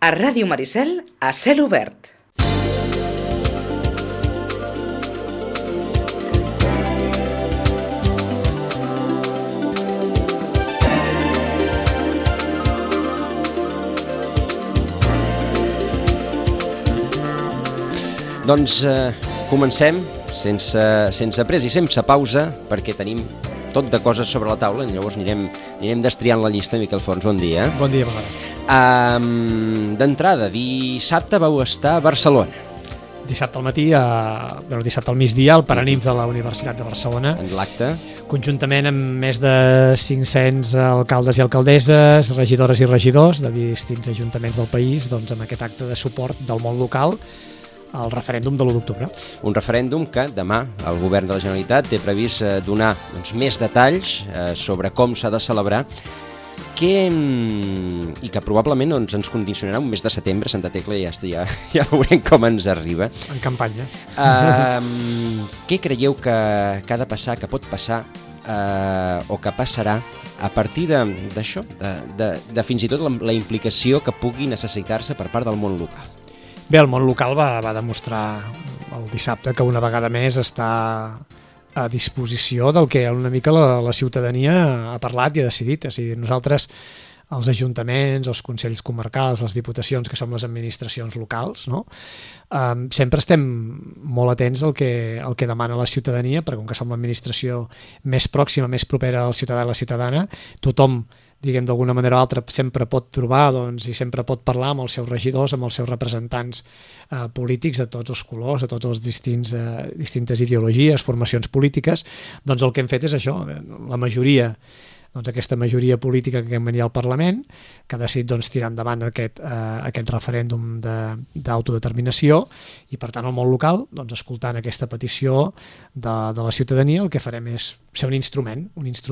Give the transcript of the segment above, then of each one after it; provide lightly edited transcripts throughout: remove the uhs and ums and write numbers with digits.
A Ràdio Maricel, a cel obert. Doncs comencem sense pres i sense pausa, perquè tenim tot de coses sobre la taula, llavors anirem destriant la llista. Miquel Fons, bon dia. Bon dia, Magara. D'entrada, dissabte vau estar a Barcelona. Dissabte al matí, dissabte al migdia, al Paranimf de la Universitat de Barcelona. En l'acte. Conjuntament amb més de 500 alcaldes i alcaldesses, regidores i regidors de distints ajuntaments del país, doncs amb aquest acte de suport del món local al referèndum de l'1 d'octubre. Un referèndum que demà el govern de la Generalitat té previst donar més detalls sobre com s'ha de celebrar i que probablement ens condicionarà un mes de setembre. Santa Tecla ja veurem com ens arriba. En campanya. Què creieu que ha de passar, que pot passar o que passarà a partir d'això, de fins i tot la implicació que pugui necessitar-se per part del món local? Bé, el món local va demostrar el dissabte que una vegada més està a disposició del que una mica la ciutadania ha parlat i ha decidit. És a dir, nosaltres, els ajuntaments, els consells comarcals, les diputacions, que som les administracions locals, no? Sempre estem molt atents al que demana la ciutadania, perquè com que som l'administració més pròxima, més propera al ciutadà i la ciutadana, tothom, diguem, d'alguna manera o altra, sempre pot trobar i sempre pot parlar amb els seus regidors, amb els seus representants polítics de tots els colors, de totes les distintes ideologies, formacions polítiques. Doncs el que hem fet és això, la majoria, aquesta majoria política que hem venit al Parlament, que ha decidit tirar endavant aquest referèndum d'autodeterminació, i per tant el món local, escoltant aquesta petició de la ciutadania, el que farem és ser un instrument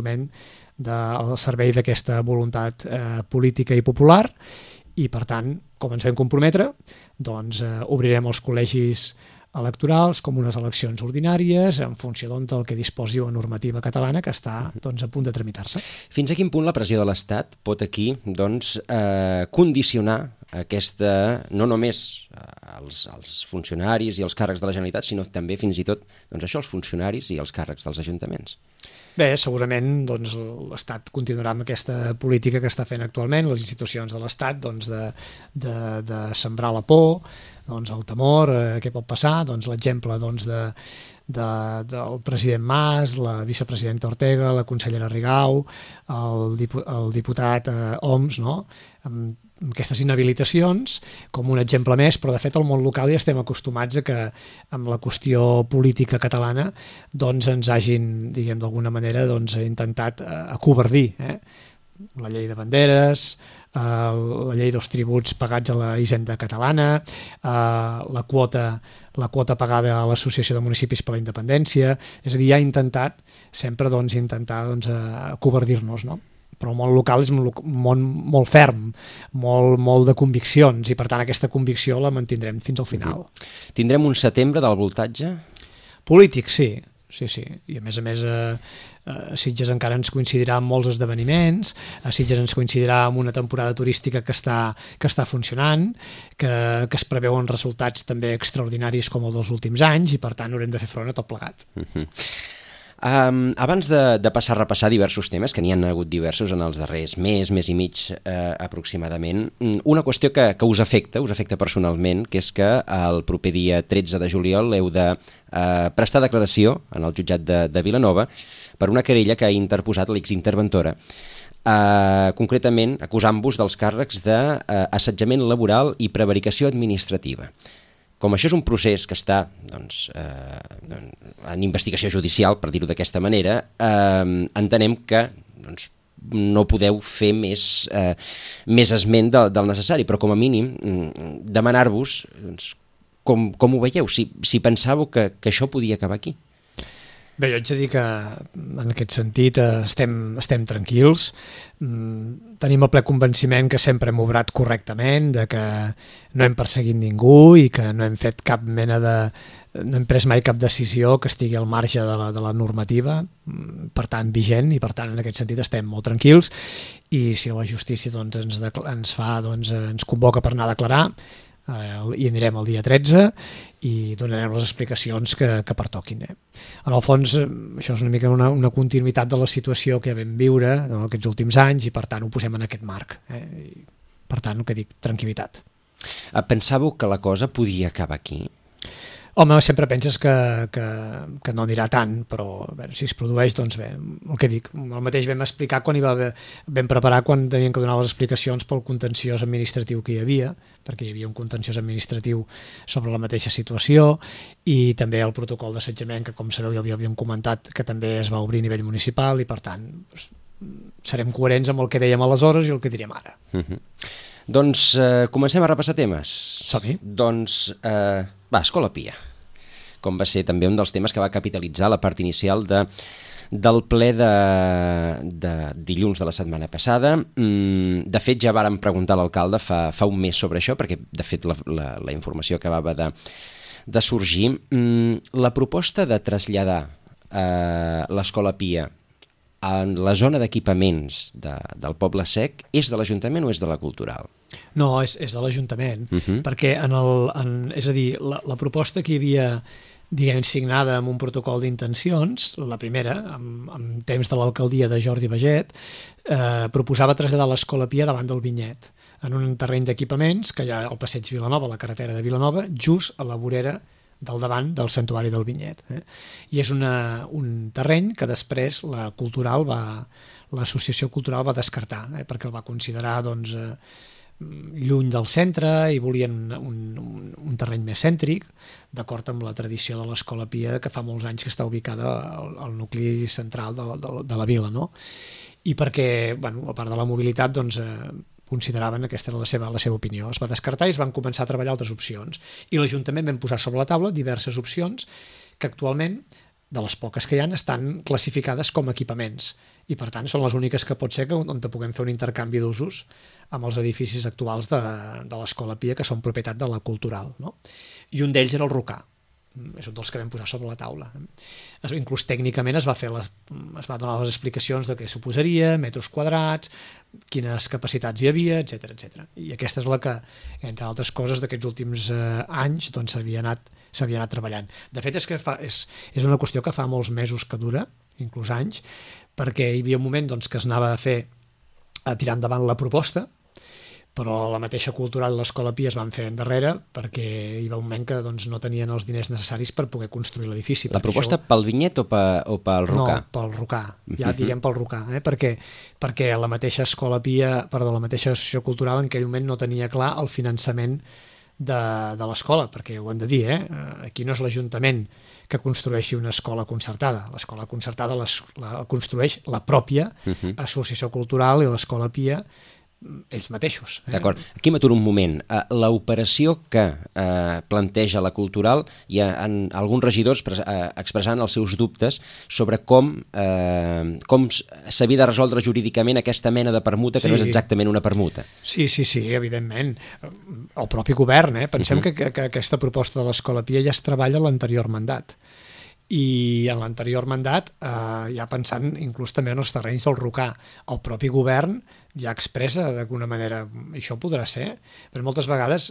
al servei d'aquesta voluntat política i popular, i per tant, com ens vam comprometre, obrirem els col·legis electorals com unes eleccions ordinàries en funció del que disposi la normativa catalana, que està a punt de tramitar-se. Fins a quin punt la pressió de l'Estat pot aquí condicionar no només els funcionaris i els càrrecs de la Generalitat, sinó també fins i tot els funcionaris i els càrrecs dels ajuntaments? Bé, segurament l'Estat continuarà amb aquesta política que està fent actualment, les institucions de l'Estat, de sembrar la por, el temor, què pot passar, l'exemple del president Mas, la vicepresidenta Ortega, la consellera Rigau, el diputat Homs, amb aquestes inhabilitacions com un exemple més, però de fet al món local ja estem acostumats a que amb la qüestió política catalana ens hagin, diguem, d'alguna manera intentat acovardir, la llei de banderes, la llei dels tributs pagats a la hisenda catalana, la quota pagada a l'Associació de Municipis per la Independència. És a dir, ja ha intentat sempre acovardir-nos, no? Però el món local és un món molt ferm, molt de conviccions, i per tant aquesta convicció la mantindrem fins al final. Tindrem un setembre del voltatge? Polític, sí. I a més a Sitges encara ens coincidirà amb molts esdeveniments, a Sitges ens coincidirà amb una temporada turística que està funcionant, que es preveuen resultats també extraordinaris com els dels últims anys, i per tant haurem de fer front a tot plegat. Abans de passar a repassar diversos temes, que n'hi han hagut diversos en els darrers mes i mig aproximadament, una qüestió que us afecta personalment, que és que el proper dia 13 de juliol heu de prestar declaració en el jutjat de Vilanova per una querella que ha interposat l'exinterventora, concretament acusant-vos dels càrrecs d'assetjament laboral i prevaricació administrativa. Com això és un procés que està en investigació judicial, per dir-ho d'aquesta manera, entenem que no podeu fer més esment del necessari, però com a mínim demanar-vos com ho veieu, si pensàveu que això podia acabar aquí. Bé, jo haig de dir que en aquest sentit estem tranquils, tenim el ple convenciment que sempre hem obrat correctament, de que no hem perseguit ningú i que no hem fet cap mena de... no hem pres mai cap decisió que estigui al marge de la normativa, per tant vigent, i per tant en aquest sentit estem molt tranquils, i si la justícia doncs, ens convoca per anar a declarar, i anirem el dia 13 i donarem les explicacions que pertoquin. En el fons, això és una mica una continuïtat de la situació que vam viure en aquests últims anys i per tant ho posem en aquest marc. I, per tant, el que dic, tranquil·litat. Pensàveu que la cosa podia acabar aquí? Home, sempre penses que no anirà tant, però a veure, si es produeix, doncs bé, el que dic, el mateix vam explicar quan vam preparar quan teníem que donar les explicacions pel contenciós administratiu que hi havia, perquè hi havia un contenciós administratiu sobre la mateixa situació, i també el protocol d'assetjament, que com sabeu ja havíem comentat, que també es va obrir a nivell municipal, i per tant doncs, serem coherents amb el que dèiem aleshores i el que direm ara. Doncs comencem a repassar temes. Som-hi. Doncs, Escola Pia, com va ser també un dels temes que va capitalitzar la part inicial del ple de dilluns de la setmana passada. De fet, ja vàrem preguntar a l'alcalde fa un mes sobre això, perquè de fet la informació acabava de sorgir. La proposta de traslladar l'Escola Pia en la zona d'equipaments del Poble Sec és de l'Ajuntament o és de la Cultural? No, és de l'Ajuntament, perquè és a dir, la proposta que hi havia diguem, signada amb un protocol d'intencions, la primera, en temps de l'alcaldia de Jordi Baget, proposava traslladar l'Escola Pia davant del Vinyet, en un terreny d'equipaments que hi ha al passeig Vilanova, a la carretera de Vilanova, just a la vorera del davant del Santuari del Vinyet. I és un terreny que després l'Associació Cultural va descartar, perquè el va considerar doncs, lluny del centre i volien un terreny més cèntric, d'acord amb la tradició de l'Escola Pia, que fa molts anys que està ubicada al nucli central de la vila, no? I perquè, bueno, a part de la mobilitat, doncs, consideraven que aquesta era la seva opinió. Es va descartar i es van començar a treballar altres opcions. I l'Ajuntament vam posar sobre la taula diverses opcions que actualment, de les poques que hi ha, estan classificades com a equipaments i per tant són les úniques que pot ser on puguem fer un intercanvi d'usos amb els edificis actuals de l'Escola Pia que són propietat de la Cultural, no? I un d'ells era el Rocà, és un dels que vam posar sobre la taula. Inclús tècnicament es va donar les explicacions de què suposaria, metres quadrats, quines capacitats hi havia, etc. I aquesta és la que, entre altres coses, d'aquests últims anys doncs, s'havia anat treballant. De fet, és una qüestió que fa molts mesos que dura, inclús anys, perquè hi havia un moment doncs, que es anava a tirar endavant la proposta, però la mateixa Cultural i l'Escola Pia es van fer endarrere perquè hi va un moment que doncs, no tenien els diners necessaris per poder construir l'edifici. La proposta pel Vinyet o pel Rocà? No, pel Rocà, ja diguem pel Rocà, perquè la mateixa Escola Pia, la mateixa Associació Cultural en aquell moment no tenia clar el finançament de l'escola, perquè ho hem de dir, aquí no és l'Ajuntament que construeixi una escola concertada. L'escola concertada la construeix la pròpia Associació Cultural i l'Escola Pia ells mateixos. D'acord. Aquí m'aturo un moment. L'operació que planteja la Cultural, hi ha alguns regidors expressant els seus dubtes sobre com s'havia de resoldre jurídicament aquesta mena de permuta que no és exactament una permuta. Sí, evidentment. El propi govern, pensem que aquesta proposta de l'Escola Pia ja es treballa a l'anterior mandat. I en l'anterior mandat, ja pensant inclús també en els terrenys del Rocà, el propi govern ja expressa d'alguna manera això podrà ser, però moltes vegades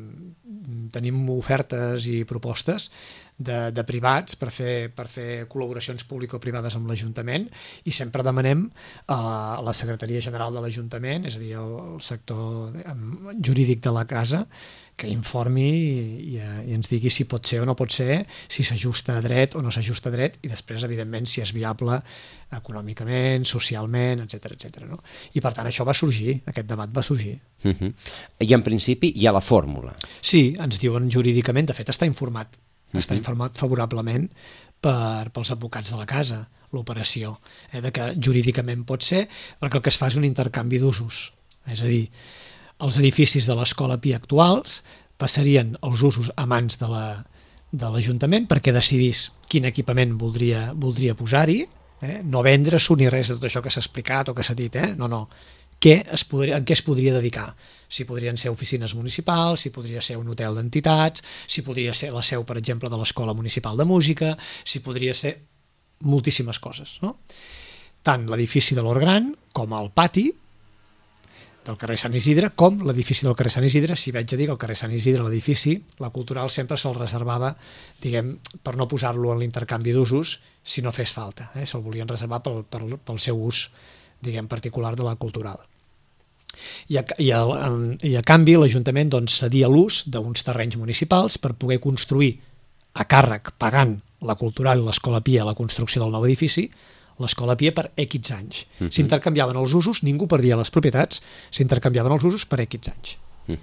tenim ofertes i propostes de privats per fer col·laboracions público-privades amb l'Ajuntament i sempre demanem a la Secretaria General de l'Ajuntament, és a dir, el sector jurídic de la casa, que informi i ens digui si pot ser o no pot ser, si s'ajusta a dret o no s'ajusta a dret i després, evidentment, si és viable econòmicament, socialment, etc. No? I per tant això va sorgir, aquest debat va sorgir. I en principi hi ha la fórmula. Sí, ens diuen jurídicament, de fet està informat favorablement pels advocats de la casa, l'operació, de que jurídicament pot ser, perquè el que es fa és un intercanvi d'usos, és a dir, els edificis de l'Escola Pia actuals passarien els usos a mans de de l'Ajuntament perquè decidís quin equipament voldria posar-hi, no vendre-s'ho ni res de tot això que s'ha explicat o que s'ha dit, no. En què es podria dedicar? Si podrien ser oficines municipals, si podria ser un hotel d'entitats, si podria ser la seu, per exemple, de l'Escola Municipal de Música, si podria ser moltíssimes coses, no? Tant l'edifici de l'Hort Gran com el pati del carrer Sant Isidre, com l'edifici del carrer Sant Isidre. Si vaig a dir que el carrer Sant Isidre, l'edifici, la Cultural sempre se'l reservava, diguem, per no posar-lo en l'intercanvi d'usos si no fes falta. Se'l volien reservar pel seu ús, diguem, particular de la Cultural. I a canvi l'Ajuntament cedia l'ús d'uns terrenys municipals per poder construir a càrrec, pagant la Cultural i l'Escola Pia la construcció del nou edifici, l'Escola Pia per X anys. S'intercanviaven els usos, ningú perdia les propietats, s'intercanviaven els usos per X anys.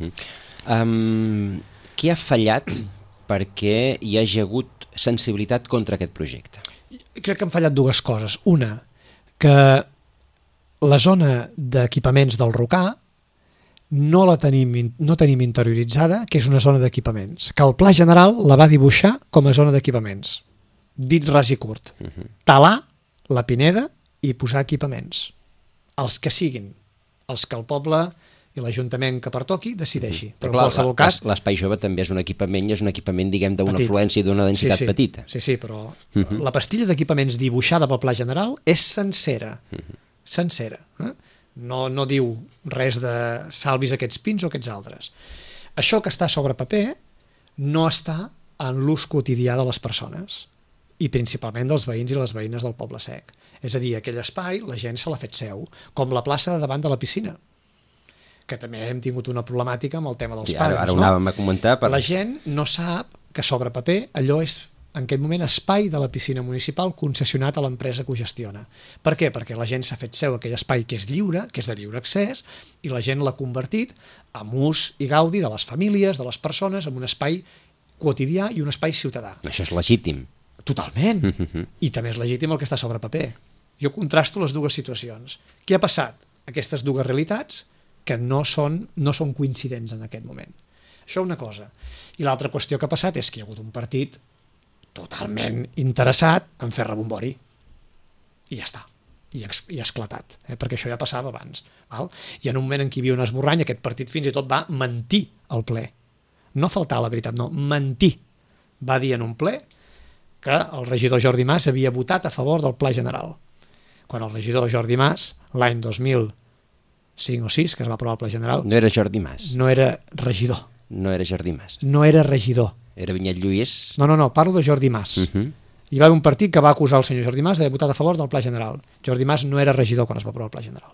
Què ha fallat perquè hi hagi hagut sensibilitat contra aquest projecte? Crec que han fallat dues coses. Una, que la zona d'equipaments del Rocà no tenim interioritzada, que és una zona d'equipaments, que el Pla General la va dibuixar com a zona d'equipaments. Dit ras i curt. Talar la pineda i posar equipaments. Els que siguin, els que el poble i l'Ajuntament que pertoqui decideixi. Però clar, en qualsevol cas, l'Espai Jove també és un equipament i és un equipament, diguem, d'una afluència i d'una densitat petita. Sí, però la pastilla d'equipaments dibuixada pel Pla General és sencera. Sencera. No diu res de salvis aquests pins o aquests altres. Això que està sobre paper no està en l'ús quotidià de les persones i principalment dels veïns i les veïnes del Poble Sec. És a dir, aquell espai la gent se l'ha fet seu, com la plaça de davant de la piscina, que també hem tingut una problemàtica amb el tema dels parcs. Ara ho anàvem a comentar. La gent no sap que sobre paper allò és en aquest moment espai de la piscina municipal concessionat a l'empresa que ho gestiona. Per què? Perquè la gent s'ha fet seu aquell espai que és lliure, que és de lliure accés, i la gent l'ha convertit en ús i gaudi de les famílies, de les persones, en un espai quotidià i un espai ciutadà. Això és legítim. Totalment. I també és legítim el que està sobre paper. Jo contrasto les dues situacions. Què ha passat? Aquestes dues realitats que no són coincidents en aquest moment. Això una cosa. I l'altra qüestió que ha passat és que hi ha hagut un partit totalment interessat en fer rebombori. I ja està. I ha esclatat. Perquè això ja passava abans. Val? I en un moment en què hi havia un esborrany, aquest partit fins i tot va mentir al ple. No faltar la veritat, no. Mentir. Va dir en un ple que el regidor Jordi Mas havia votat a favor del Pla General. Quan el regidor Jordi Mas, l'any 2005 o 6, que es va aprovar el Pla General... No era Jordi Mas. No era regidor. No era Jordi Mas. No era regidor. Era Vinyet Lluís? No, parlo de Jordi Mas. Hi va haver un partit que va acusar el senyor Jordi Mas d'haver votat a favor del Pla General. Jordi Mas no era regidor quan es va aprovar el Pla General.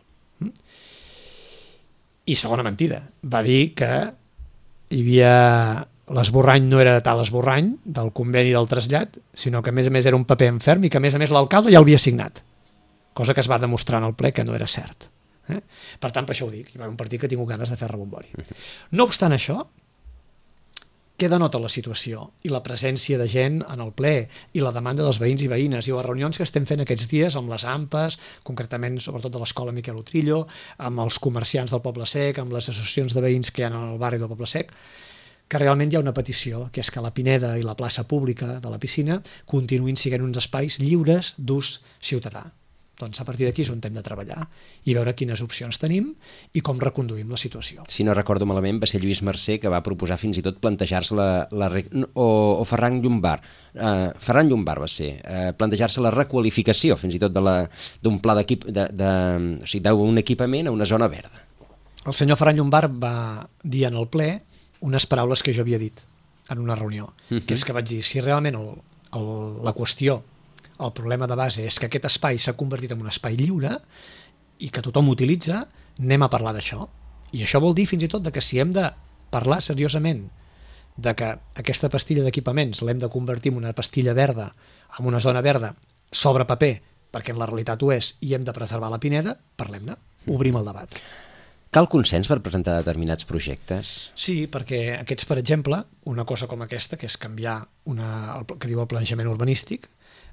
I segona mentida. Va dir que hi havia... L'esborrany no era tal esborrany del conveni del trasllat, sinó que a més era un paper enferm i que a més l'alcalde ja l'havia signat. Cosa que es va demostrar en el ple que no era cert. Per tant, per això ho dic. Hi va haver un partit que ha tingut ganes de fer rebombori. No obstant això, què denota la situació i la presència de gent en el ple i la demanda dels veïns i veïnes i les reunions que estem fent aquests dies amb les AMPAs, concretament sobretot de l'Escola Miquel Utrillo, amb els comerciants del Poble Sec, amb les associacions de veïns que hi ha en el barri del Poble Sec, que realment hi ha una petició, que és que la Pineda i la plaça pública de la piscina continuïn sent uns espais lliures d'ús ciutadà. Doncs a partir d'aquí és on hem de treballar i veure quines opcions tenim i com reconduïm la situació. Si no recordo malament, va ser Lluís Mercè que va proposar fins i tot plantejar-se o Ferran Llombart. Ferran Llombart va ser, plantejar-se la requalificació fins i tot d'un pla d'equip, o sigui, d'un equipament a una zona verda. El senyor Ferran Llombart va dir en el ple unes paraules que jo havia dit en una reunió, que és que vaig dir, si realment la qüestió, el problema de base és que aquest espai s'ha convertit en un espai lliure i que tothom utilitza, anem a parlar d'això. I això vol dir fins i tot que si hem de parlar seriosament de que aquesta pastilla d'equipaments l'hem de convertir en una pastilla verda, en una zona verda, sobre paper, perquè en la realitat ho és, i hem de preservar la Pineda, parlem-ne, obrim el debat. Cal consens per presentar determinats projectes? Sí, perquè aquests, per exemple, una cosa com aquesta, que és canviar el que diu el planejament urbanístic,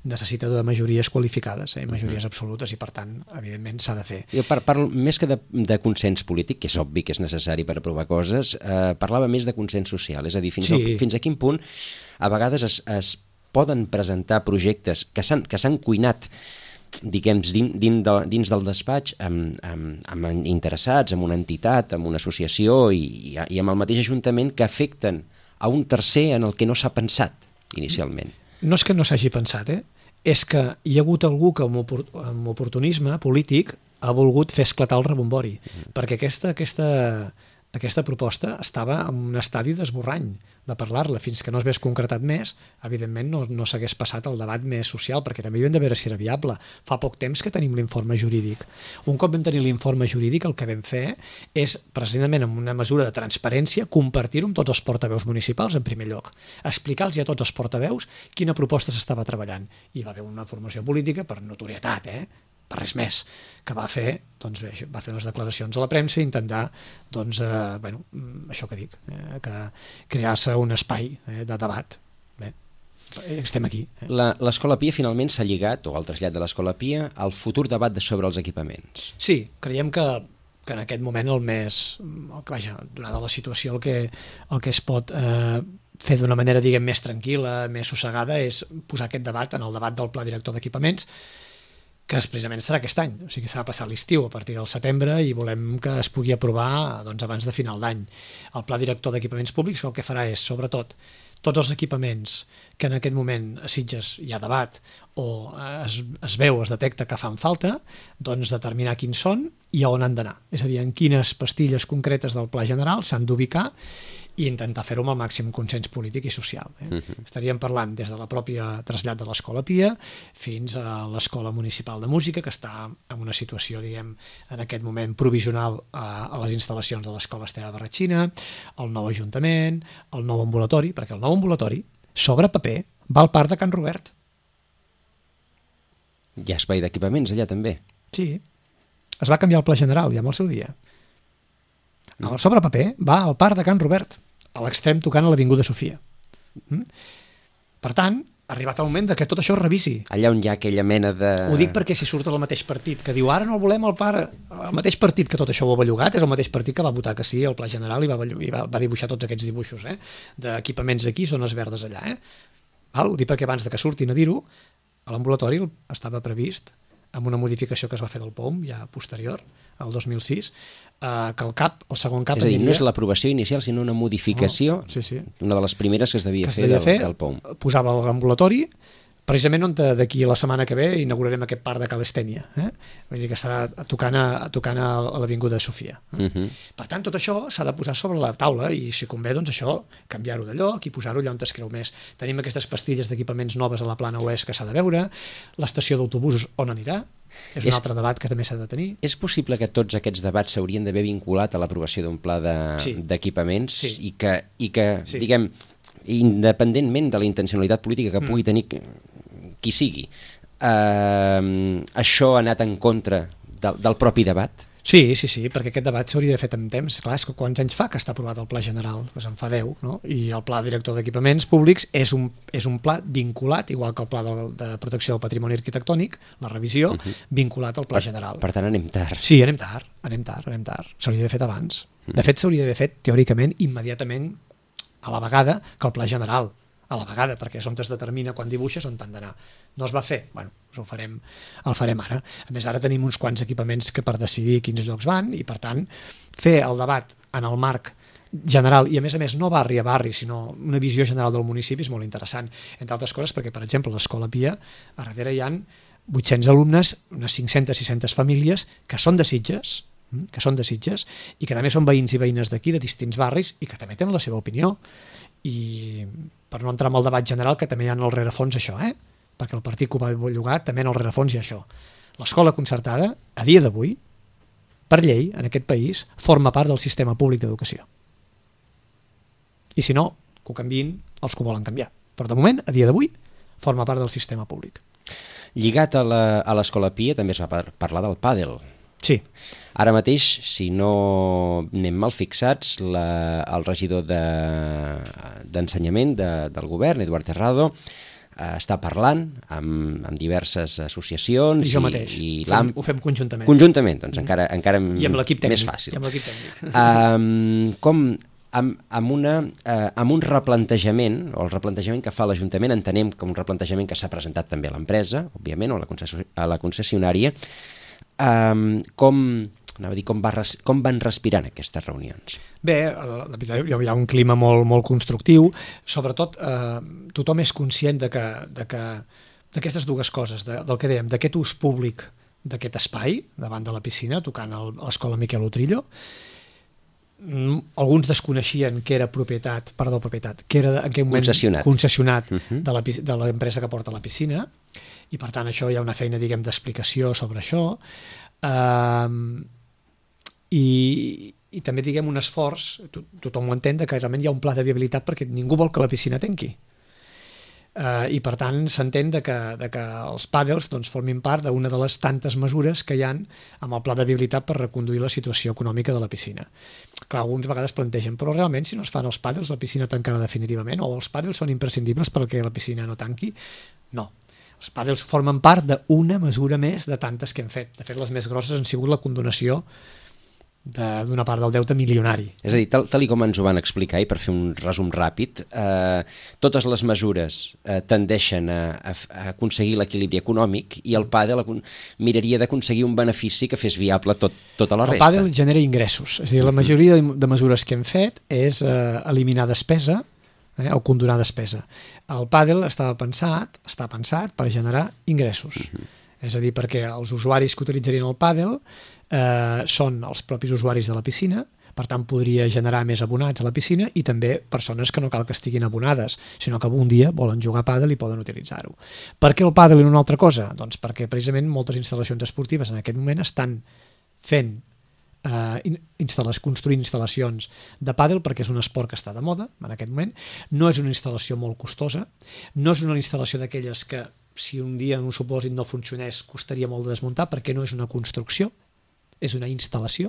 necessita de majories qualificades, majories absolutes, i per tant, evidentment, s'ha de fer. Jo parlo més que de consens polític, que és obvi que és necessari per aprovar coses, parlava més de consens social, és a dir, fins a quin punt a vegades es poden presentar projectes que s'han cuinat, diguem, dins del despatx amb interessats, amb una entitat, amb una associació i amb el mateix ajuntament, que afecten a un tercer en el que no s'ha pensat inicialment. No és que no s'hagi pensat, és que hi ha hagut algú que amb oportunisme polític ha volgut fer esclatar el rebombori, perquè aquesta proposta estava en un estadi d'esborrany de parlar-la, fins que no es hagués concretat més, evidentment no s'hagués passat el debat més social, perquè també hi hem de veure si era viable. Fa poc temps que tenim l'informe jurídic. Un cop vam tenir l'informe jurídic, el que vam fer és, precisament amb una mesura de transparència, compartir-ho amb tots els portaveus municipals, en primer lloc. Explicar-los a tots els portaveus quina proposta s'estava treballant. I va haver una formació política per notorietat, per res més, que va fer unes declaracions a la premsa i intentar, això que dic, que crear-se un espai de debat. Estem aquí. L'Escola Pia finalment s'ha lligat, o el trasllat de l'Escola Pia, al futur debat sobre els equipaments. Sí, creiem que en aquest moment donada la situació, el que es pot fer d'una manera, diguem, més tranquil·la, més sossegada, és posar aquest debat en el debat del Pla Director d'Equipaments, que precisament serà aquest any, o sigui que s'ha de passar l'estiu a partir del setembre i volem que es pugui aprovar abans de final d'any. El Pla Director d'Equipaments Públics el que farà és, sobretot, tots els equipaments que en aquest moment a Sitges hi ha debat o es detecta que fan falta, doncs determinar quins són i a on han d'anar. És a dir, en quines pastilles concretes del Pla General s'han d'ubicar i intentar fer-ho amb el màxim consens polític i social. Estaríem parlant des de la pròpia trasllat de l'Escola Pia fins a l'Escola Municipal de Música, que està en una situació, diguem, en aquest moment provisional a les instal·lacions de l'Escola Esteve Barratxina, el nou Ajuntament, el nou ambulatori, perquè el nou ambulatori, sobre paper, va al Parc de Can Robert. Hi ha espai d'equipaments allà també? Sí, es va canviar el Pla General ja en el seu dia. El sobre paper va al Parc de Can Robert, a l'extrem tocant a l'Avinguda Sofia. Per tant, ha arribat el moment que tot això es revisi. Allà on hi ha aquella mena de... Ho dic perquè si surt el mateix partit que diu ara no el volem al parc, el mateix partit que tot això ho ha bellugat és el mateix partit que va votar que sí al Pla General i va dibuixar tots aquests dibuixos d'equipaments aquí, zones verdes allà. Ho dic perquè abans de que surtin a dir-ho, a l'ambulatori estava previst amb una modificació que es va fer del POM ja posterior, el 2006, que el segon cap... És a dir, no és l'aprovació inicial, sinó una modificació, una de les primeres que es devia fer del POM. Posava l'ambulatori, precisament on d'aquí la setmana que ve inaugurarem aquest parc de Cal Estènia. Vull dir que estarà tocant a l'Avinguda Sofia. Per tant, tot això s'ha de posar sobre la taula i, si convé, doncs això, canviar-ho de lloc i posar-ho allà on es creu més. Tenim aquestes pastilles d'equipaments noves a la Plana Oest que s'ha de veure, l'estació d'autobusos on anirà, és un altre debat que també s'ha de tenir. És possible que tots aquests debats s'haurien d'haver vinculat a l'aprovació d'un pla d'equipaments i que, diguem, independentment de la intencionalitat política que pugui tenir qui sigui, això ha anat en contra del propi debat? Sí, perquè aquest debat s'hauria de fer en temps. Clar, és que quants anys fa que està aprovat el Pla General? Doncs en fa 10, no? I el Pla Director d'Equipaments Públics és un pla vinculat, igual que el Pla de Protecció del Patrimoni Arquitectònic, la revisió, vinculat al Pla General. Per tant, anem tard. Sí, anem tard. S'hauria d'haver fet abans. De fet, s'hauria d'haver fet, teòricament, immediatament, a la vegada que el Pla General. A la vegada, perquè és on es determina quan dibuixes on t'han d'anar. No es va fer? Bueno, el farem ara. A més, ara tenim uns quants equipaments que per decidir quins llocs van i, per tant, fer el debat en el marc general i, a més, no barri a barri, sinó una visió general del municipi és molt interessant. Entre altres coses perquè, per exemple, a l'Escola Pia, a darrere hi ha 800 alumnes, unes 500-600 famílies que són de Sitges, i que també són veïns i veïnes d'aquí, de distints barris, i que també tenen la seva opinió. I per no entrar en el debat general, que també hi ha en el rerefons això, perquè el partit que ho va bellugar també en el rerefons hi ha això. L'escola concertada, a dia d'avui, per llei, en aquest país, forma part del sistema públic d'educació. I si no, que ho canviïn els que ho volen canviar. Però de moment, a dia d'avui, forma part del sistema públic. Lligat a l'Escola Pia també es va parlar del pàdel. Sí. Ara mateix, si no anem mal fixats, el regidor d'Ensenyament del govern, Eduard Terrado, està parlant amb diverses associacions. I jo mateix, ho fem conjuntament. Conjuntament, doncs encara I amb l'equip tècnic. més fàcil. I amb l'equip tècnic. Amb un replantejament, o el replantejament que fa l'Ajuntament, entenem com un replantejament que s'ha presentat també a l'empresa, òbviament, o a la concessionària, com van respirant aquestes reunions? Bé, la veritat, hi ha un clima molt constructiu, sobretot tothom és conscient d'aquestes dues coses, del que dèiem, d'aquest ús públic d'aquest espai, davant de la piscina, tocant a l'escola Miquel Utrillo. Alguns desconeixien que era que era en aquell moment concessionat de l'empresa que porta la piscina, i per tant això hi ha una feina, diguem, d'explicació sobre això, i també, diguem, un esforç, tothom ho entén, que realment hi ha un pla de viabilitat perquè ningú vol que la piscina tanqui. I per tant s'entén que els pàdels formin part d'una de les tantes mesures que hi ha amb el pla de viabilitat per reconduir la situació econòmica de la piscina. Clar, alguns vegades plantegen, però realment si no es fan els pàdels la piscina tancarà definitivament, o els pàdels són imprescindibles perquè la piscina no tanqui? No. Els pàdels formen part d'una mesura més de tantes que hem fet. De fet, les més grosses han sigut la condonació d'una part del deute milionari. És a dir, tal com ens ho van explicar, i per fer un resum ràpid, totes les mesures tendeixen a aconseguir l'equilibri econòmic, i el pàdel miraria d'aconseguir un benefici que fes viable tota la resta. El pàdel genera ingressos, és a dir, la majoria de mesures que hem fet és eliminar despesa o condonar despesa. El pàdel està pensat per generar ingressos. És a dir, perquè els usuaris que utilitzarien el pàdel són els propis usuaris de la piscina, per tant podria generar més abonats a la piscina, i també persones que no cal que estiguin abonades, sinó que un dia volen jugar a pàdel i poden utilitzar-ho. Per què el pàdel i no una altra cosa? Doncs perquè precisament moltes instal·lacions esportives en aquest moment estan fent construint instal·lacions de pàdel, perquè és un esport que està de moda en aquest moment. No és una instal·lació molt costosa, no és una instal·lació d'aquelles que si un dia en un supòsit no funcionés costaria molt de desmuntar, perquè no és una construcció, és una instal·lació.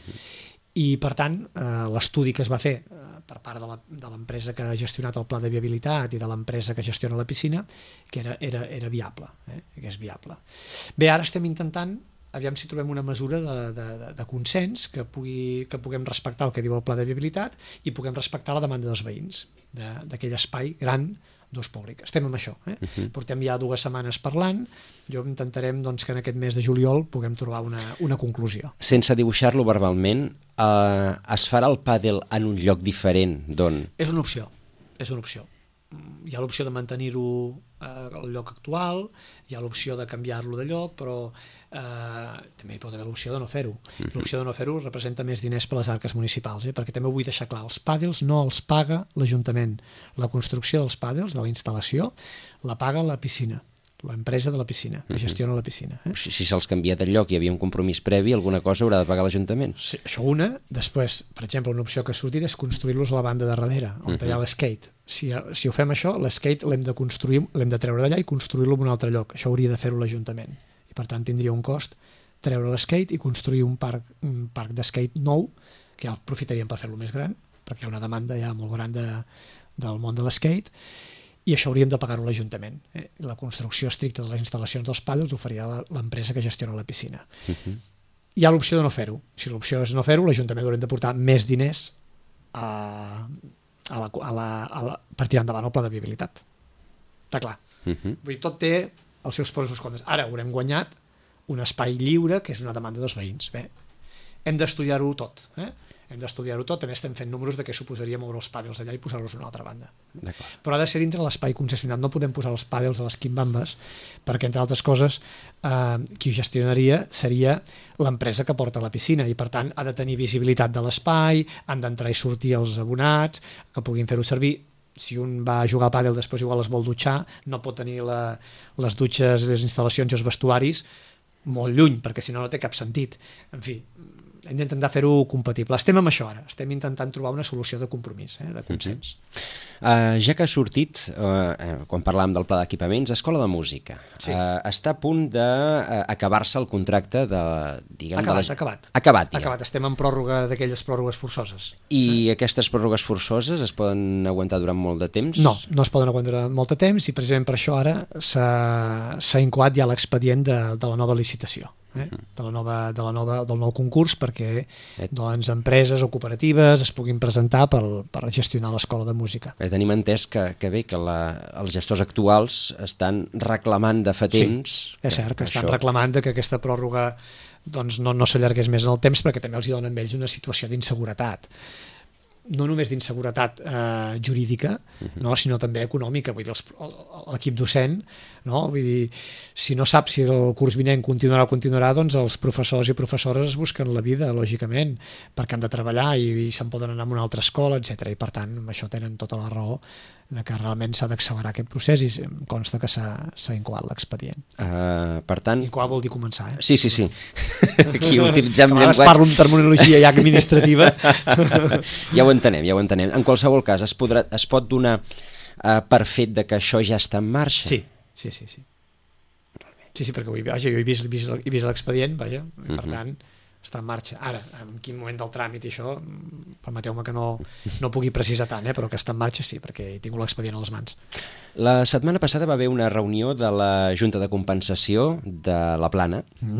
I per tant l'estudi que es va fer per part de l'empresa que ha gestionat el pla de viabilitat i de l'empresa que gestiona la piscina, que era viable, que és viable. Bé, ara estem intentant, aviam si trobem una mesura de consens que puguem respectar el que diu el pla de viabilitat i puguem respectar la demanda dels veïns d'aquell espai gran d'ús públic. Estem amb això. Portem ja 2 setmanes parlant. Jo intentarem que en aquest mes de juliol puguem trobar una conclusió. Sense dibuixar-lo verbalment, es farà el pàdel en un lloc diferent d'on? És una opció. Hi ha l'opció de mantenir-ho al lloc actual, hi ha l'opció de canviar-lo de lloc, però també hi pot haver l'opció de no fer-ho. L'opció de no fer-ho representa més diners per les arques municipals, perquè també vull deixar clar, els pàdels no els paga l'Ajuntament. La construcció dels pàdels, de la instal·lació, la paga la piscina, l'empresa de la piscina, que gestiona la piscina. Si se'ls canvia de lloc i hi havia un compromís previ, alguna cosa haurà de pagar l'Ajuntament. Sí, això una. Després, per exemple, una opció que ha sortit és construir-los a la banda de darrere, on hi ha l'skate. Si ho fem això, l'skate l'hem de treure d'allà i construir-lo en un altre lloc. Això hauria de fer-ho l'Ajuntament. I per tant tindria un cost treure l'skate i construir un parc d'skate nou, que ja el aprofitaríem per fer-lo més gran, perquè hi ha una demanda ja molt gran del món de l'skate, i això hauríem de pagar-ho a l'Ajuntament. La construcció estricta de les instal·lacions dels pàdels ho faria l'empresa que gestiona la piscina. Hi ha l'opció de no fer-ho. Si l'opció és no fer-ho, l'Ajuntament haurem de portar més diners per tirar endavant el pla de viabilitat. Està clar. Vull dir, tot té els seus pros i els contres. Ara haurem guanyat un espai lliure, que és una demanda dels veïns. Bé, hem d'estudiar-ho tot. També estem fent números de què suposaria moure els pàdels allà i posar-los a una altra banda. Però ha de ser dintre l'espai concessionat. No podem posar els pàdels a les quimbambes, perquè, entre altres coses, qui ho gestionaria seria l'empresa que porta la piscina, i per tant ha de tenir visibilitat de l'espai, han d'entrar i sortir els abonats, que puguin fer-ho servir. Si un va a jugar a pàdel, després igual es vol dutxar, no pot tenir les dutxes, les instal·lacions i els vestuaris molt lluny, perquè si no té cap sentit. En fi, hem d'intentar fer-ho compatible. Estem amb això ara, estem intentant trobar una solució de compromís, de consens. Ja que ha sortit, quan parlàvem del pla d'equipaments, Escola de Música. Sí. Està a punt d'acabar-se el contracte de... Acabat. Acabat, ja. Acabat, estem en pròrroga d'aquelles pròrrogues forçoses. I aquestes pròrrogues forçoses es poden aguantar durant molt de temps? No es poden aguantar durant molt de temps i precisament per això ara s'ha incoat ja l'expedient de la nova licitació. Del nou concurs perquè doncs, empreses o cooperatives es puguin presentar per gestionar l'escola de música. Tenim entès que els gestors actuals estan reclamant de fa temps... Sí, és cert, estan reclamant que aquesta pròrroga doncs, no s'allargués més en el temps perquè també els donen a ells una situació d'inseguretat. No només d'inseguretat jurídica, no, sinó també econòmica. Vull dir, l'equip docent, no? Vull dir, si no sap si el curs vinent continuarà, doncs els professors i professores es busquen la vida, lògicament, perquè han de treballar i se'n poden anar a una altra escola, etc. I per tant, amb això tenen tota la raó de que realment s'ha d'accelerar aquest procés i em consta que s'ha incoat l'expedient. Per tant... Incoar vol dir començar, Sí. Aquí utilitzem llenguatge... Parlo en terminologia ja administrativa. Ja ho entenem. En qualsevol cas, es pot donar per fet de que això ja està en marxa? Sí. Sí, perquè jo he vist l'expedient, i per tant està en marxa. Ara, en quin moment del tràmit i això, permeteu-me que no pugui precisar tant, però que està en marxa sí, perquè he tingut l'expedient a les mans. La setmana passada va haver una reunió de la Junta de Compensació de la Plana.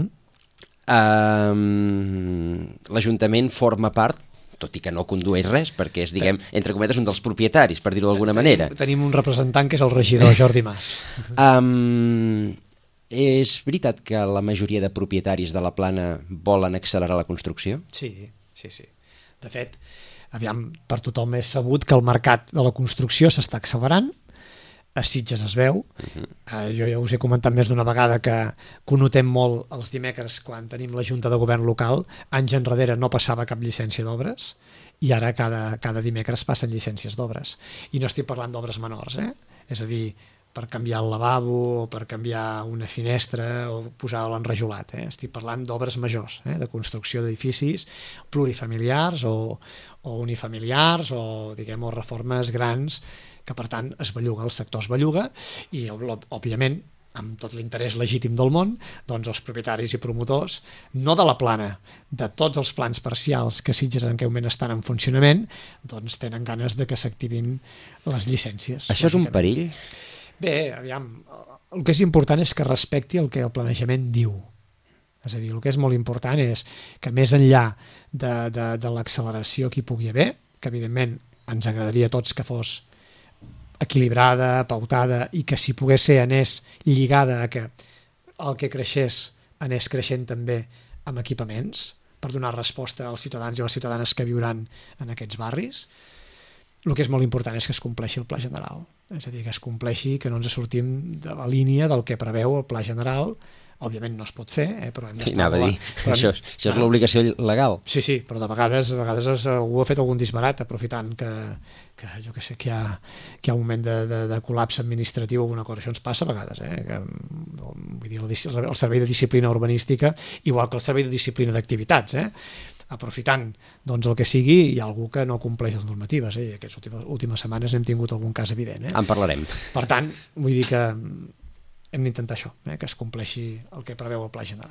L'Ajuntament forma part, tot i que no condueix res, perquè és, diguem, entre cometes, un dels propietaris, per dir-ho d'alguna manera. Tenim un representant que és el regidor Jordi Mas. És veritat que la majoria de propietaris de la Plana volen accelerar la construcció? Sí. De fet, per tothom és sabut que el mercat de la construcció s'està accelerant, a Sitges es veu. Jo ja us he comentat més d'una vegada que ho notem molt els dimecres quan tenim la Junta de Govern local. Anys enrere no passava cap llicència d'obres i ara cada dimecres passen llicències d'obres. I no estic parlant d'obres menors, és a dir, per canviar el lavabo o per canviar una finestra o posar l'enrajolat. Estic parlant d'obres majors, de construcció d'edificis plurifamiliars o unifamiliars o reformes grans que per tant el sector es belluga i òbviament amb tot l'interès legítim del món, doncs els propietaris i promotors, no de la Plana, de tots els plans parcials que Sitges en aquell moment estan en funcionament, doncs tenen ganes de que s'activin les llicències. Això és un perill? Bé, el que és important és que respecti el que el planejament diu. És a dir, el que és molt important és que més enllà de l'acceleració que hi pugui haver, que evidentment ens agradaria a tots que fos equilibrada, pautada i que si pogués ser anés lligada a que el que creixés anés creixent també amb equipaments per donar resposta als ciutadans i a les ciutadanes que viuran en aquests barris. El que és molt important és que es compleixi el pla general, és a dir, que es compleixi, que no ens sortim de la línia del que preveu el pla general. Òbviament no es pot fer, però hem d'estar... Això és l'obligació legal. Sí, però de vegades algú ha fet algun disbarat aprofitant que jo que sé, que hi ha un moment de col·lapse administratiu o alguna cosa. Això ens passa a vegades, vull dir, el servei de disciplina urbanística, igual que el servei de disciplina d'activitats, aprofitant doncs, el que sigui, hi ha algú que no compleix les normatives, i aquestes últimes setmanes hem tingut algun cas evident. En parlarem. Per tant, vull dir que hem d'intentar això, que es compleixi el que preveu el pla general.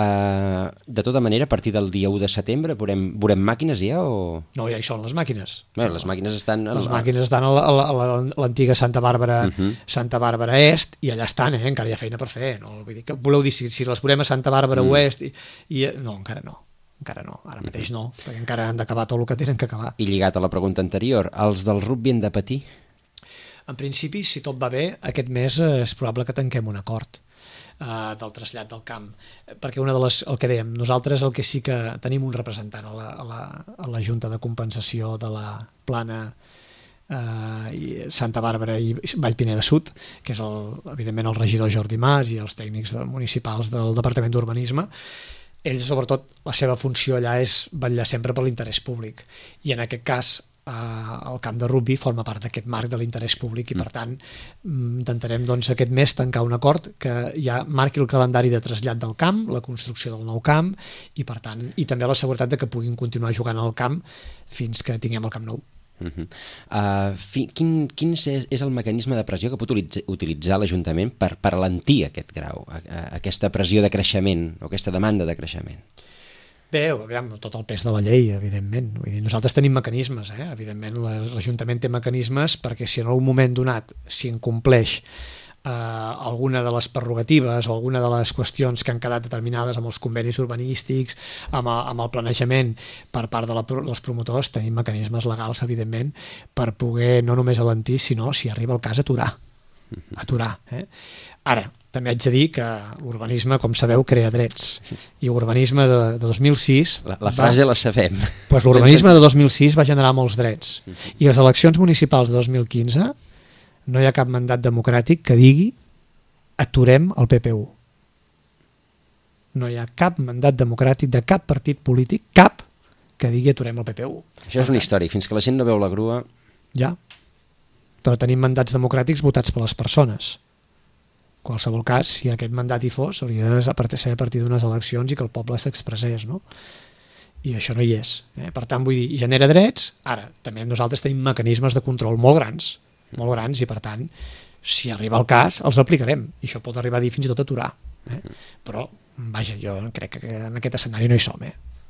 De tota manera, a partir del dia 1 de setembre veurem màquines ja o...? No, ja hi són les màquines. Bé, les màquines estan... Les màquines estan a l'antiga Santa Bàrbara Est i allà estan, encara hi ha feina per fer. No? Vull dir, voleu dir, si les veurem a Santa Bàrbara Oest no, encara no. Ara mateix no, perquè encara han d'acabar tot el que tenen que acabar. I lligat a la pregunta anterior, els del rugby han de patir? En principi, si tot va bé, aquest mes és probable que tanquem un acord del trasllat del camp, perquè el que dèiem, nosaltres el que sí que tenim un representant a la Junta de Compensació de la Plana Santa Bàrbara i Vallpineda Sud, que és evidentment el regidor Jordi Mas i els tècnics municipals del Departament d'Urbanisme. Ells, sobretot, la seva funció allà és vetllar sempre per l'interès públic, i en aquest cas el camp de rugby forma part d'aquest marc de l'interès públic i per tant intentarem aquest mes tancar un acord que ja marqui el calendari de trasllat del camp, la construcció del nou camp i per tant, i també la seguretat de que puguin continuar jugant al camp fins que tinguem el camp nou. Quin és el mecanisme de pressió que pot utilitzar l'Ajuntament per alentir aquest grau, aquesta pressió de creixement o aquesta demanda de creixement? Bé, aviam, tot el pes de la llei, evidentment. Vull dir, nosaltres tenim mecanismes, evidentment l'Ajuntament té mecanismes perquè si en algun moment donat s'incompleix alguna de les prerrogatives o alguna de les qüestions que han quedat determinades amb els convenis urbanístics, amb el planejament per part dels promotors, tenim mecanismes legals, evidentment, per poder no només alentir, sinó, si arriba el cas, aturar. Ara, també haig de dir que l'urbanisme, com sabeu, crea drets. I l'urbanisme de 2006... La frase la sabem. Doncs l'urbanisme de 2006 va generar molts drets. I les eleccions municipals de 2015 no hi ha cap mandat democràtic que digui aturem el PPU. No hi ha cap mandat democràtic de cap partit polític, cap, que digui aturem el PPU. Això és una història. Fins que la gent no veu la grua... Ja. Però tenim mandats democràtics votats per les persones. En qualsevol cas, si aquest mandat hi fos, hauria de ser a partir d'unes eleccions i que el poble s'expressés, no? I això no hi és. Per tant, vull dir, genera drets. Ara, també nosaltres tenim mecanismes de control molt grans, i per tant, si arriba el cas, els aplicarem. I això pot arribar a dir fins i tot aturar. Però, vaja, jo crec que en aquest escenari no hi som.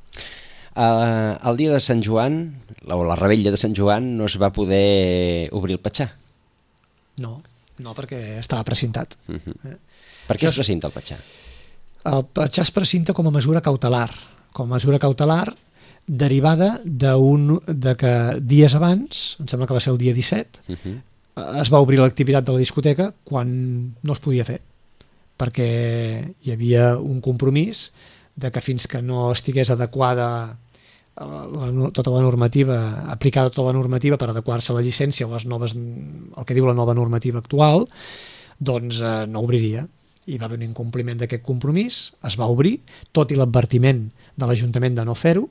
El dia de Sant Joan, o la revetlla de Sant Joan, no es va poder obrir el Petxar? No, perquè estava precintat. Per què es precinta el Petxar? El Petxar es precinta com a mesura cautelar. Com a mesura cautelar derivada de que dies abans, em sembla que va ser el dia 17, es va obrir l'activitat de la discoteca quan no es podia fer, perquè hi havia un compromís de que fins que no estigués adequada tota la normativa, aplicada tota la normativa per adequar-se a la llicència o el que diu la nova normativa actual, doncs no obriria. Hi va haver un incompliment d'aquest compromís, es va obrir, tot i l'advertiment de l'Ajuntament de no fer-ho,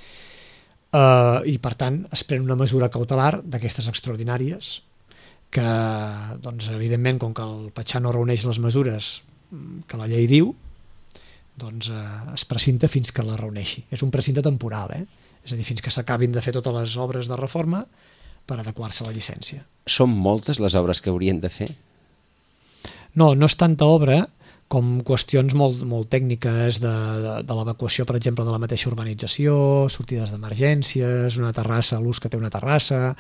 i per tant es pren una mesura cautelar d'aquestes extraordinàries que, doncs, evidentment, com que el Petxar no reuneix les mesures que la llei diu, doncs es precinta fins que la reuneixi. És un precinte temporal, és a dir, fins que s'acabin de fer totes les obres de reforma per adequar-se a la llicència. Són moltes les obres que haurien de fer? No és tanta obra com qüestions molt tècniques de l'evacuació, per exemple, de la mateixa urbanització, sortides d'emergències, una terrassa, l'ús que té una terrassa...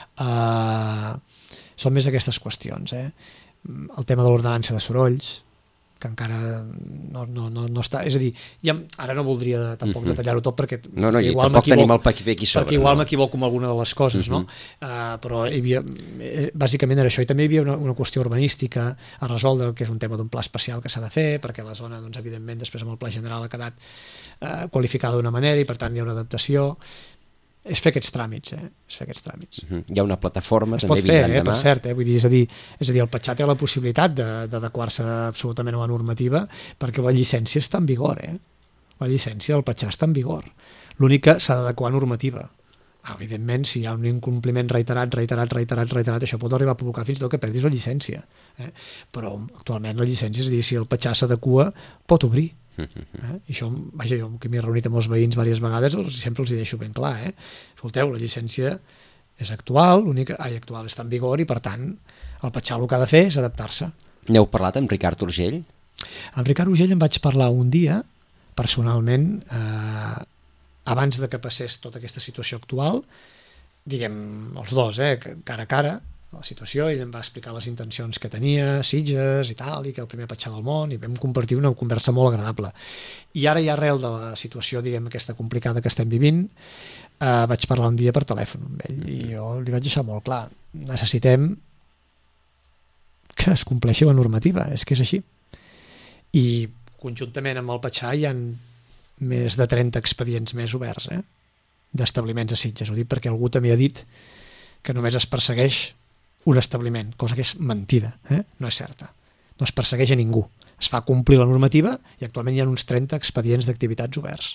Són més aquestes qüestions. El tema de l'ordenança de sorolls, que encara no està... És a dir, ara no voldria tampoc detallar-ho tot perquè tampoc tenim el paquet aquí sobre. Perquè igual m'equivoco amb alguna de les coses, no? Però hi havia, bàsicament era això, i també hi havia una qüestió urbanística a resoldre, que és un tema d'un pla especial que s'ha de fer, perquè la zona, doncs, evidentment, després amb el pla general ha quedat qualificada d'una manera i per tant hi ha una adaptació. És fer aquests tràmits, Hi ha una plataforma, es també pot fer, vindran demà. Per cert, vull dir, és a dir, el Petxar té la possibilitat d'adequar-se absolutament a la normativa perquè la llicència està en vigor, La llicència del Petxar està en vigor. L'únic que s'ha d'adequar a normativa. Evidentment, si hi ha un incompliment reiterat, això pot arribar a provocar fins i tot que perdis la llicència. Però actualment la llicència, és a dir, si el Petxar s'adequa, pot obrir. I això, vaja, jo que m'he reunit amb els veïns diverses vegades sempre els hi deixo ben clar, escolteu, la llicència és actual, actual està en vigor i per tant el Petxar el que ha de fer és adaptar-se. N'heu parlat amb Ricard Urgell? Amb Ricard Urgell em vaig parlar un dia personalment abans de que passés tota aquesta situació actual, diguem els dos, cara a cara la situació, ell em va explicar les intencions que tenia, Sitges i tal, i que el primer Petxar del món, i vam compartir una conversa molt agradable. I ara, ja arrel de la situació, diguem, aquesta complicada que estem vivint, vaig parlar un dia per telèfon amb ell, i jo li vaig deixar molt clar, necessitem que es compleixi la normativa, és que és així. I conjuntament amb el Petxar hi ha més de 30 expedients més oberts, d'establiments a Sitges. Ho dic perquè algú també ha dit que només es persegueix un establiment, cosa que és mentida, no és certa. No es persegueix a ningú. Es fa complir la normativa i actualment hi ha uns 30 expedients d'activitats oberts.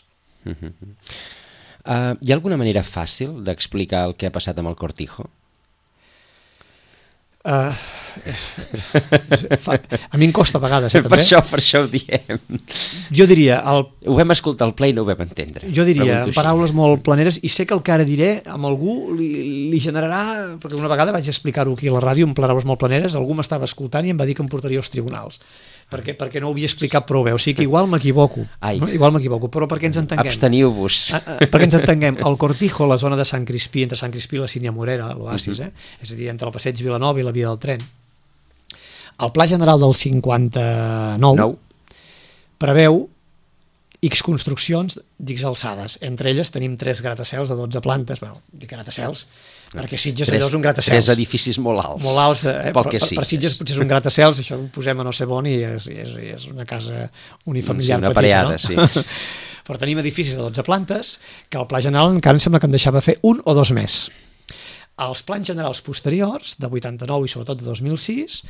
Hi ha alguna manera fàcil d'explicar el que ha passat amb el Cortijo? A mi em costa a vegades, també. Per això ho diem. Jo diria... Ho vam escoltar al ple i no ho vam entendre. Jo diria, en paraules molt planeres, i sé que el que ara diré amb algú li generarà... Perquè una vegada vaig explicar-ho aquí a la ràdio en paraules molt planeres, algú m'estava escoltant i em va dir que em portaria als tribunals. Perquè no ho havia explicat prou bé. O sigui que igual m'equivoco. No? Igual m'equivoco, però perquè ens entenguem. Absteniu-vos. Perquè ens entenguem. El Cortijo, la zona de Sant Crispí, entre Sant Crispí i la Sínia Morera, l'Oasis, és a dir, entre el Passeig Vilanova i la via del tren. El Pla General del 59 preveu X construccions d'X alçades. Entre elles tenim 3 gratacels de 12 plantes. Bueno, dic gratacels, perquè Sitges allò és un gratacels. 3 edificis molt alts. Molt alts, per Sitges potser és un gratacels, això ho posem a no sé on i és una casa unifamiliar una petita, pareada, no? sí. Però tenim edificis de 12 plantes que el Pla General encara em sembla que en deixava fer 1 o 2 més. Els plans generals posteriors, de 89 i sobretot de 2006,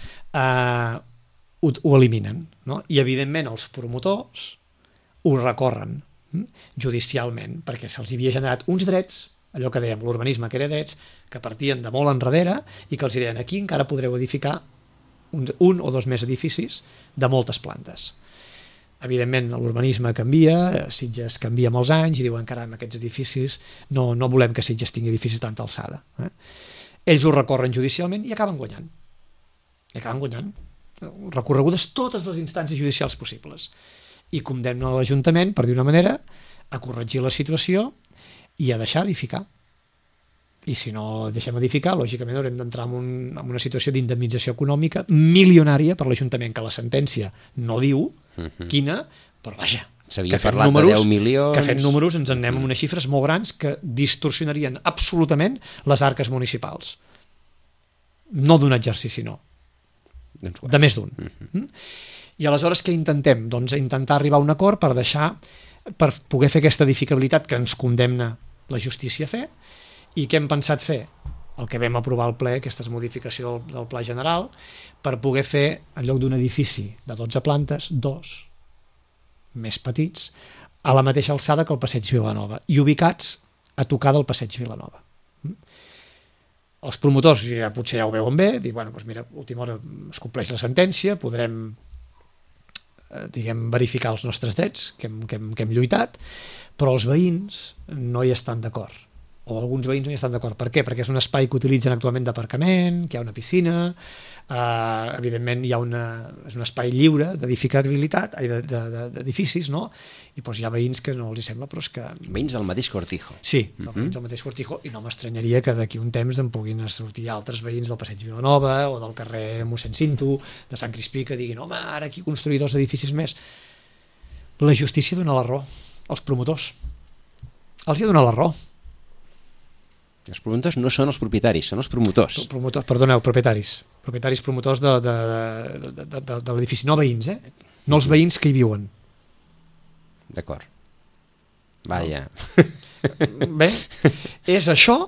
ho eliminen, no? I evidentment els promotors ho recorren judicialment, perquè se'ls havia generat uns drets, allò que dèiem, l'urbanisme que era drets, que partien de molt enrere i que els deien aquí encara podreu edificar un o 2 més edificis de moltes plantes. Evidentment l'urbanisme canvia, Sitges canvia amb els anys i diuen caram, aquests edificis no volem que Sitges tingui edificis de tanta alçada. Ells ho recorren judicialment i acaben guanyant. Recorregudes totes les instàncies judicials possibles. I condemnen l'Ajuntament, per dir una manera, a corregir la situació i a deixar edificar. I si no deixem edificar, lògicament haurem d'entrar en una situació d'indemnització econòmica milionària per l'Ajuntament, que la sentència no diu quina, però vaja, s'havia parlat de 10 milions... Que fent números ens en anem amb unes xifres molt grans que distorsionarien absolutament les arques municipals. No d'un exercici, no. De més d'un. I aleshores què intentem? Doncs intentar arribar a un acord per poder fer aquesta edificabilitat que ens condemna la justícia a fer. I què hem pensat fer? El que vam aprovar al ple, aquesta modificació del Pla General, per poder fer, en lloc d'un edifici de 12 plantes, 2 més petits, a la mateixa alçada que el Passeig Vilanova, i ubicats a tocar del Passeig Vilanova. Els promotors potser ja ho veuen bé, diuen, bueno, doncs mira, a última hora es compleix la sentència, podrem verificar els nostres drets que hem lluitat, però els veïns no hi estan d'acord, o alguns veïns no hi estan d'acord. Per què? Perquè és un espai que utilitzen actualment d'aparcament, que hi ha una piscina, evidentment és un espai lliure d'edificabilitat, d'edificis, no? I doncs hi ha veïns que no els sembla, però és que... Veïns del mateix Cortijo. Sí, veïns del mateix Cortijo, i no m'estranyaria que d'aquí un temps en puguin sortir altres veïns del Passeig Vilanova o del carrer Mossèn Cinto, de Sant Crispí, que diguin, home, ara aquí construir 2 edificis més. La justícia dona la raó als promotors. Els ha donat la raó. Els promotors no són els propietaris, són els promotors. Perdoneu, propietaris promotors de l'edifici, no veïns, no els veïns que hi viuen. D'acord. Vaja. Bé, és això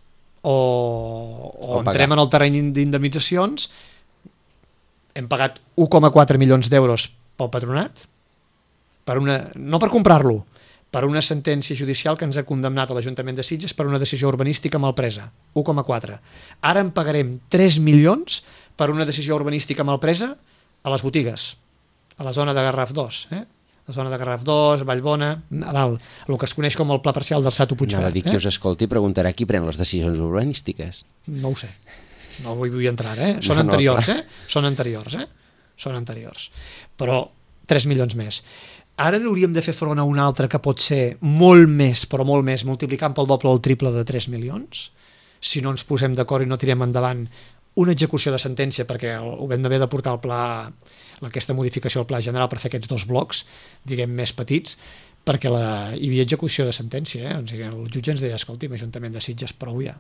o entrem en el terreny d'indemnitzacions. Hem pagat 1,4 milions d'euros pel patronat, no per comprar-lo, per una sentència judicial que ens ha condemnat a l'Ajuntament de Sitges per una decisió urbanística mal presa, 1,4. Ara en pagarem 3 milions per una decisió urbanística mal presa a les botigues, a la zona de Garraf 2, la zona de Garraf 2, Vallbona, a dalt, el que es coneix com el Pla Parcial del Sato Puigverd. No, dic que us escolti i preguntarà qui pren les decisions urbanístiques. No ho sé, no vull entrar, són anteriors, són anteriors, però 3 milions més. Ara n'hauríem de fer front a un altre que pot ser molt més, però molt més, multiplicant pel doble o el triple de 3 milions, si no ens posem d'acord i no tirem endavant una execució de sentència, perquè ho hem d'haver de portar al pla, aquesta modificació al Pla General per fer aquests 2 blocs, diguem, més petits, perquè hi havia execució de sentència, o sigui, el jutge ens deia, escolti, l'Ajuntament de Sitges, prou ja.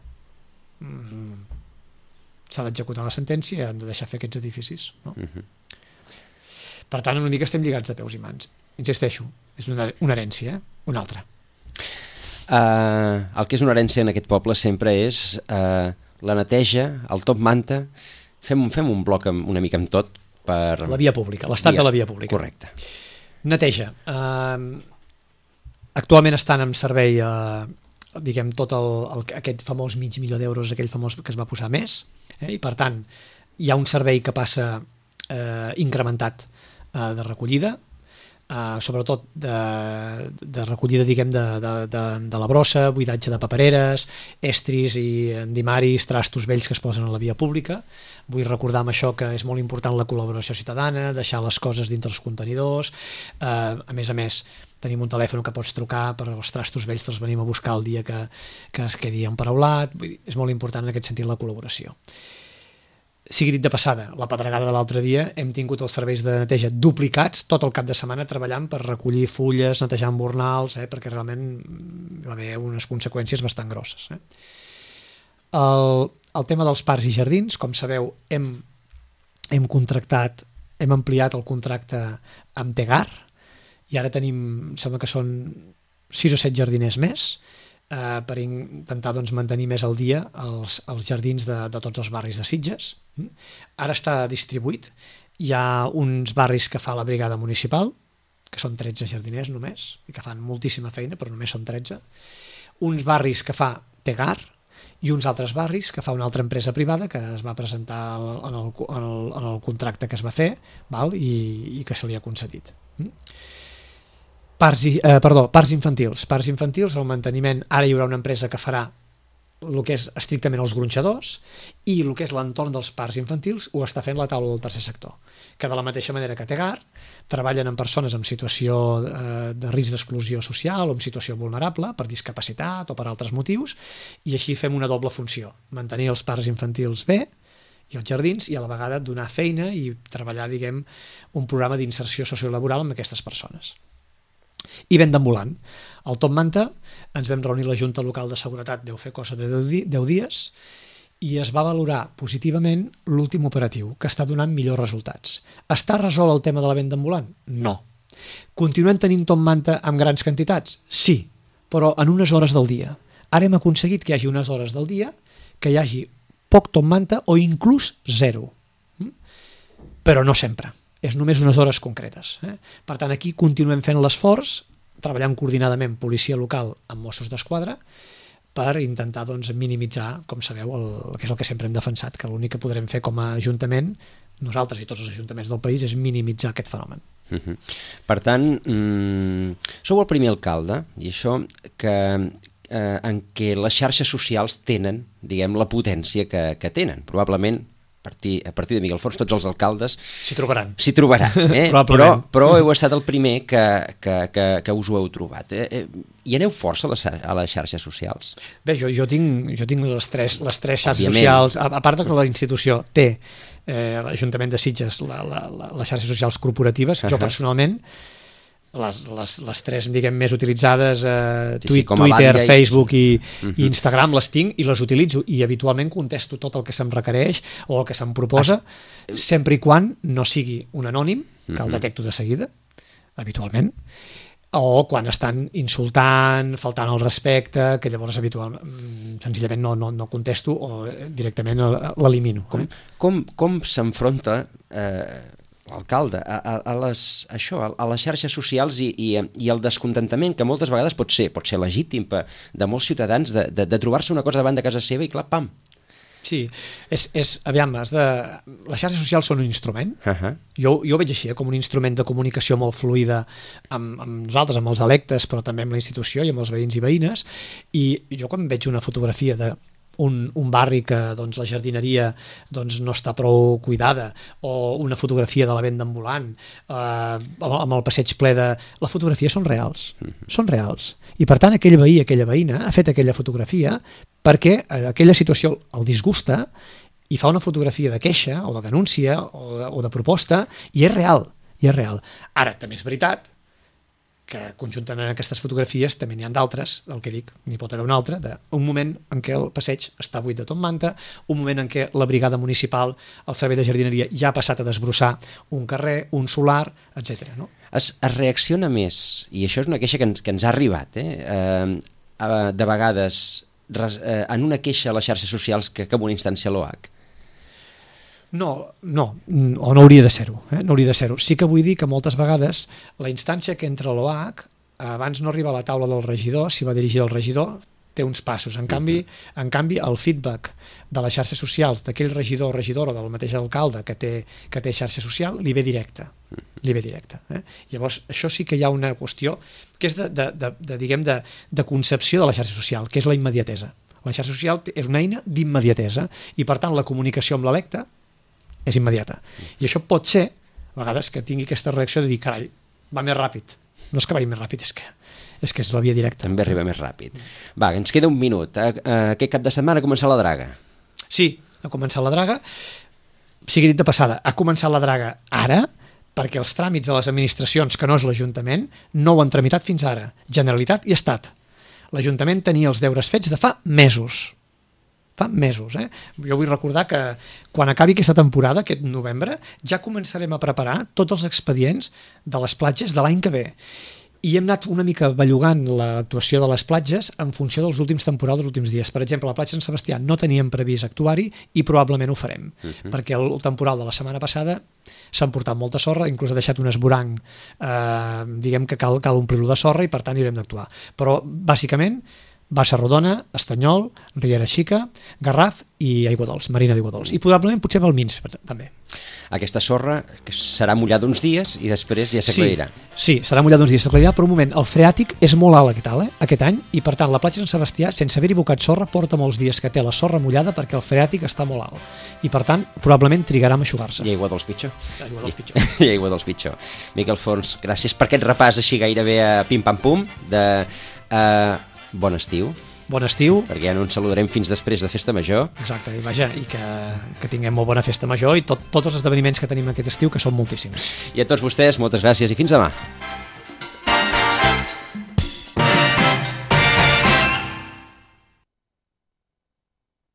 S'ha d'executar la sentència i han de deixar fer aquests edificis, no? Per tant, una mica estem lligats de peus i mans. Insisteixo, és una herència, una altra. El que és una herència en aquest poble sempre és la neteja, el top manta. Fem un bloc una mica amb tot per... La via pública, l'estat de la via pública. Correcte. Neteja. Actualment estan en servei diguem tot aquest famós mig milió d'euros, aquell famós que es va posar més, i per tant hi ha un servei que passa incrementat de recollida, sobretot de recollida, diguem, de la brossa, buidatge de papereres, estris i endimaris, trastos vells que es posen a la via pública. Vull recordar amb això que és molt important la col·laboració ciutadana, deixar les coses dintre els contenidors. A més, tenim un telèfon que pots trucar per als trastos vells, te'ls venim a buscar el dia que es quedi emparaulat. Vull dir, és molt important en aquest sentit la col·laboració. Sigui dit de passada, la pedregada de l'altre dia, hem tingut els serveis de neteja duplicats tot el cap de setmana treballant per recollir fulles, netejar embornals, perquè realment va haver unes conseqüències bastant grosses. El tema dels parcs i jardins, com sabeu, hem ampliat el contracte amb Tegar i ara tenim, sembla que són 6 o 7 jardiners més, per intentar mantenir més al dia els jardins de tots els barris de Sitges. Ara està distribuït. Hi ha uns barris que fa la brigada municipal, que són 13 jardiners només, i que fan moltíssima feina, però només són 13. Uns barris que fa Tegar i uns altres barris que fa una altra empresa privada que es va presentar en el contracte que es va fer, i que se li ha concedit. Parcs infantils. Parcs infantils, el manteniment, ara hi haurà una empresa que farà el que és estrictament els gronxadors i el que és l'entorn dels parcs infantils ho està fent la taula del tercer sector, que de la mateixa manera que Tegar treballen amb persones en situació de risc d'exclusió social o en situació vulnerable per discapacitat o per altres motius, i així fem una doble funció, mantenir els parcs infantils bé i els jardins i a la vegada donar feina i treballar, diguem, un programa d'inserció sociolaboral amb aquestes persones. I venda ambulant. Al Top Manta ens vam reunir la Junta Local de Seguretat, deu fer cosa de 10 dies, i es va valorar positivament l'últim operatiu, que està donant millors resultats. Està resolt el tema de la venda ambulant? No. Continuem tenint Top Manta amb grans quantitats? Sí, però en unes hores del dia. Ara hem aconseguit que hi hagi unes hores del dia, que hi hagi poc Top Manta o inclús zero. Però no sempre. És només unes hores concretes. Per tant, aquí continuem fent l'esforç, treballant coordinadament policia local amb Mossos d'Esquadra, per intentar minimitzar, com sabeu, que és el que sempre hem defensat, que l'únic que podrem fer com a Ajuntament, nosaltres i tots els ajuntaments del país, és minimitzar aquest fenomen. Per tant, sou el primer alcalde, i això en què les xarxes socials tenen, diguem, la potència que tenen. Probablement a partir de Miguel Forns, tots els alcaldes s'hi trobaran. Però heu estat el primer que us ho heu trobat. I aneu força a les xarxes socials? Bé, jo tinc les tres xarxes socials, a part que la institució té l'Ajuntament de Sitges, les xarxes socials corporatives, jo personalment les tres, diguem, més utilitzades, Twitter, Facebook i Instagram, les tinc i les utilitzo i habitualment contesto tot el que se'm requereix o el que se'm proposa, sempre i quan no sigui un anònim, que el detecto de seguida, habitualment, o quan estan insultant, faltant al respecte, que llavors habitualment senzillament no contesto o directament l'elimino. Com s'enfronta l'alcalde a les xarxes socials i el descontentament que moltes vegades pot ser legítim de molts ciutadans de trobar-se una cosa davant de casa seva i clar, pam. Sí, aviam, les xarxes socials són un instrument. Jo ho veig així, com un instrument de comunicació molt fluida amb nosaltres, amb els electes, però també amb la institució i amb els veïns i veïnes, i jo quan veig una fotografia de un barri que la jardineria no està prou cuidada, o una fotografia de la venda ambulant, amb el passeig ple de... Les fotografies són reals, i per tant aquell veí, aquella veïna ha fet aquella fotografia perquè aquella situació el disgusta i fa una fotografia de queixa o de denúncia o de proposta, i és real. Ara, també és veritat que conjuntament amb aquestes fotografies també n'hi ha d'altres, el que dic, n'hi pot haver una altra, d'un moment en què el passeig està buit de Top Manta, un moment en què la brigada municipal, el servei de jardineria, ja ha passat a desbrossar un carrer, un solar, etc. No? Es reacciona més, i això és una queixa que ens ha arribat, de vegades en una queixa a les xarxes socials que en una instància a l'OH. No, o no hauria de ser-ho. No hauria de ser-ho. Sí que vull dir que moltes vegades la instància que entra a l'OH, abans no arriba a la taula del regidor, s'hi va dirigir al regidor, té uns passos. En canvi, el feedback de les xarxes socials d'aquell regidor o regidora, del mateix alcalde que té xarxa social, li ve directe. Llavors, això sí que hi ha una qüestió que és de concepció de la xarxa social, que és la immediatesa. La xarxa social és una eina d'immediatesa i, per tant, la comunicació amb l'electe és immediata. I això pot ser, a vegades, que tingui aquesta reacció de dir, carai, va més ràpid. No és que vagi més ràpid, és que és la via directa. També arriba més ràpid. Va, ens queda un minut. Aquest cap de setmana ha començat la draga. Sí, ha començat la draga. Sigui dit de passada, ha començat la draga ara, perquè els tràmits de les administracions, que no és l'Ajuntament, no ho han tramitat fins ara. Generalitat i Estat. L'Ajuntament tenia els deures fets de fa mesos. Fa mesos, Jo vull recordar que quan acabi aquesta temporada, aquest novembre, ja començarem a preparar tots els expedients de les platges de l'any que ve. I hem anat una mica bellugant l'actuació de les platges en funció dels últims temporals dels últims dies. Per exemple, a la platja Sant Sebastià no teníem previst actuar-hi i probablement ho farem, perquè el temporal de la setmana passada s'han portat molta sorra, inclús ha deixat un esvoranc, diguem que cal omplir-lo de sorra i per tant hi haurem d'actuar. Però bàsicament Bassa Rodona, Estanyol, Riera Xica, Garraf i Aiguadols, Marina d'Aiguadols. I probablement potser Valmins, també. Aquesta sorra serà mullada uns dies i després ja s'aclarirà. Sí, serà mullada uns dies, s'aclarirà, però un moment, el freàtic és molt alt aquest any i per tant la platja Sant Sebastià, sense haver-hi abocat sorra, porta molts dies que té la sorra mullada perquè el freàtic està molt alt i per tant probablement trigarà a eixugar-se. I Aiguadols pitjor. I Aiguadols pitjor. Miquel Forns, gràcies per aquest repàs així gairebé a pim-pam-pum de... Bon estiu. Bon estiu. Perquè ja no ens saludarem fins després de Festa Major. Exacte, i vaja, i que tinguem molt bona Festa Major i tots els esdeveniments que tenim aquest estiu, que són moltíssims. I a tots vostès, moltes gràcies i fins demà.